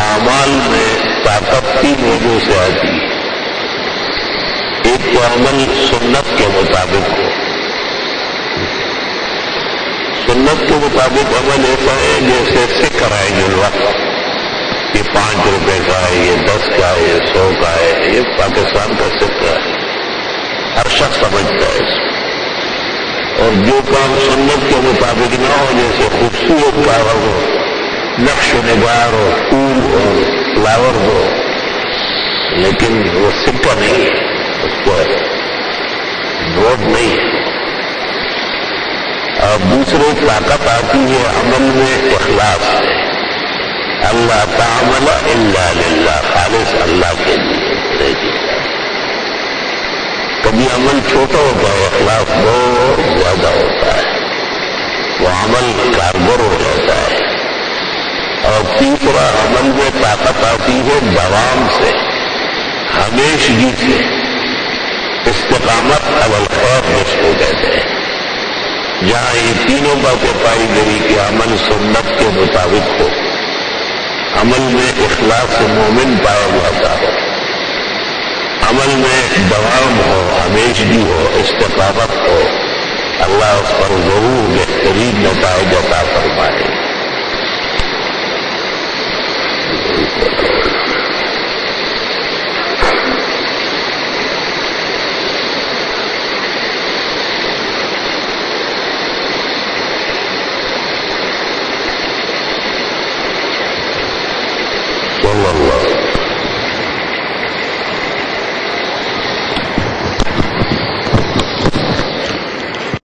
اعمال میں طاقت 3 وجہ سے آتی ہے. ایک تو عمل سنت کے مطابق ہو. سنت کے مطابق عمل ایسا ہے جیسے سکر ہے جلوہ، یہ 5 روپے کا ہے، یہ 10 کا ہے، یہ 100 کا ہے، یہ پاکستان کا سکہ ہے، ہر شخص سمجھتا ہے اس کو. اور جو کام سنت کے مطابق نہ ہو، جیسے خوبصورت کاغذ ہو، نقش و نگار ہو، پھول ہو، فلاور ہو، لیکن وہ سکہ نہیں ہے، اس کو نوٹ نہیں ہے. اور دوسرے طاقت آتی ہے عمل میں اخلاص سے. اللہ تعمل الا للہ، خالص اللہ کے لیے. کبھی عمل چھوٹا ہوتا ہے، اخلاص بہت زیادہ ہوتا ہے، وہ عمل کارگر ہو جاتا ہے. اور تیسرا عمل میں طاقت آتی ہے دوام سے، ہمیشگی سے. استقامت علی الخیر جس کو کہتے ہیں. جہاں یہ تینوں باتیں پائی گئی کہ عمل سنت کے مطابق ہو، عمل میں اخلاص مومن پایا جاتا ہو، عمل میں دوام ہو، ہمیشگی ہو، استقامت ہو، اللہ اس پر ضرور بہترین نتائج عطا